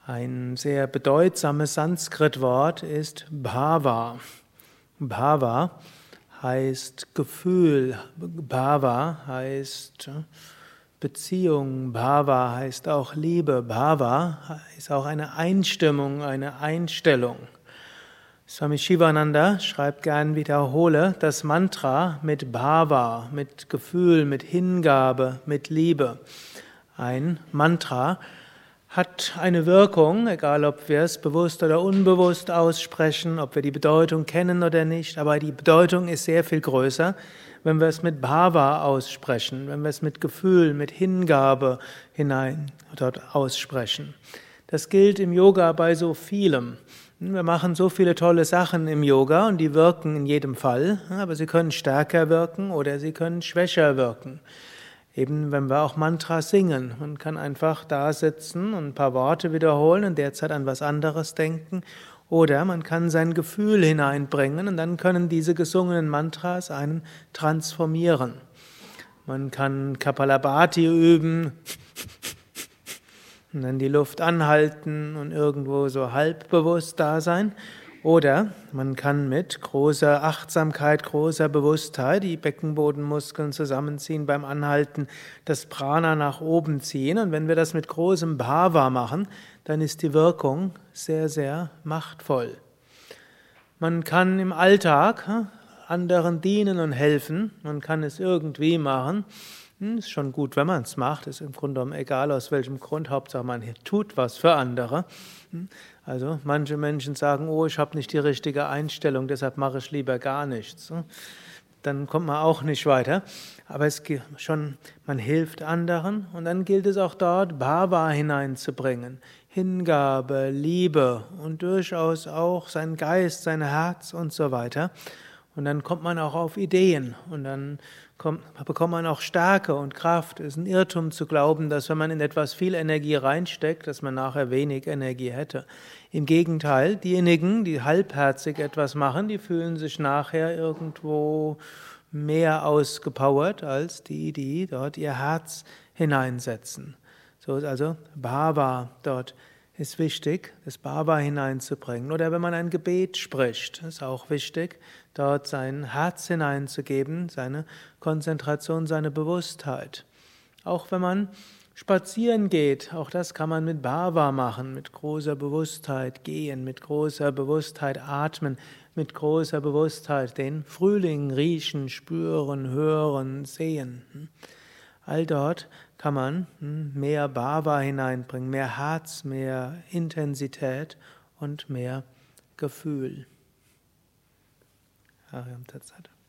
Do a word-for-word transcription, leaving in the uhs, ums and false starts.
Ein sehr bedeutsames Sanskrit-Wort ist Bhava. Bhava heißt Gefühl, Bhava heißt Beziehung, Bhava heißt auch Liebe, Bhava ist auch eine Einstimmung, eine Einstellung. Swami Shivananda schreibt gern, wiederhole das Mantra mit Bhava, mit Gefühl, mit Hingabe, mit Liebe. Ein Mantra hat eine Wirkung, egal ob wir es bewusst oder unbewusst aussprechen, ob wir die Bedeutung kennen oder nicht, aber die Bedeutung ist sehr viel größer, wenn wir es mit Bhava aussprechen, wenn wir es mit Gefühl, mit Hingabe hinein dort aussprechen. Das gilt im Yoga bei so vielem. Wir machen so viele tolle Sachen im Yoga und die wirken in jedem Fall, aber sie können stärker wirken oder sie können schwächer wirken. Eben wenn wir auch Mantras singen. Man kann einfach da sitzen und ein paar Worte wiederholen und derzeit an was anderes denken. Oder man kann sein Gefühl hineinbringen und dann können diese gesungenen Mantras einen transformieren. Man kann Kapalabhati üben und dann die Luft anhalten und irgendwo so halbbewusst da sein. Oder man kann mit großer Achtsamkeit, großer Bewusstheit die Beckenbodenmuskeln zusammenziehen beim Anhalten, das Prana nach oben ziehen. Und wenn wir das mit großem Bhava machen, dann ist die Wirkung sehr, sehr machtvoll. Man kann im Alltag anderen dienen und helfen. Man kann es irgendwie machen. Ist schon gut, wenn man es macht. Ist im Grunde genommen egal, aus welchem Grund. Hauptsache, man tut was für andere. Also manche Menschen sagen, oh, ich habe nicht die richtige Einstellung, deshalb mache ich lieber gar nichts. Dann kommt man auch nicht weiter. Aber es geht schon, man hilft anderen und dann gilt es auch dort, Bhava hineinzubringen. Hingabe, Liebe und durchaus auch sein Geist, sein Herz und so weiter. Und dann kommt man auch auf Ideen und dann kommt, bekommt man auch Stärke und Kraft. Es ist ein Irrtum zu glauben, dass wenn man in etwas viel Energie reinsteckt, dass man nachher wenig Energie hätte. Im Gegenteil, diejenigen, die halbherzig etwas machen, die fühlen sich nachher irgendwo mehr ausgepowert als die, die dort ihr Herz hineinsetzen. So ist also Bhava dort ist wichtig, das Bhava hineinzubringen. Oder wenn man ein Gebet spricht, ist auch wichtig, dort sein Herz hineinzugeben, seine Konzentration, seine Bewusstheit. Auch wenn man spazieren geht, auch das kann man mit Bhava machen, mit großer Bewusstheit gehen, mit großer Bewusstheit atmen, mit großer Bewusstheit den Frühling riechen, spüren, hören, sehen. All dort kann man mehr Bhava hineinbringen, mehr Herz, mehr Intensität und mehr Gefühl. Hariam Tat Sat.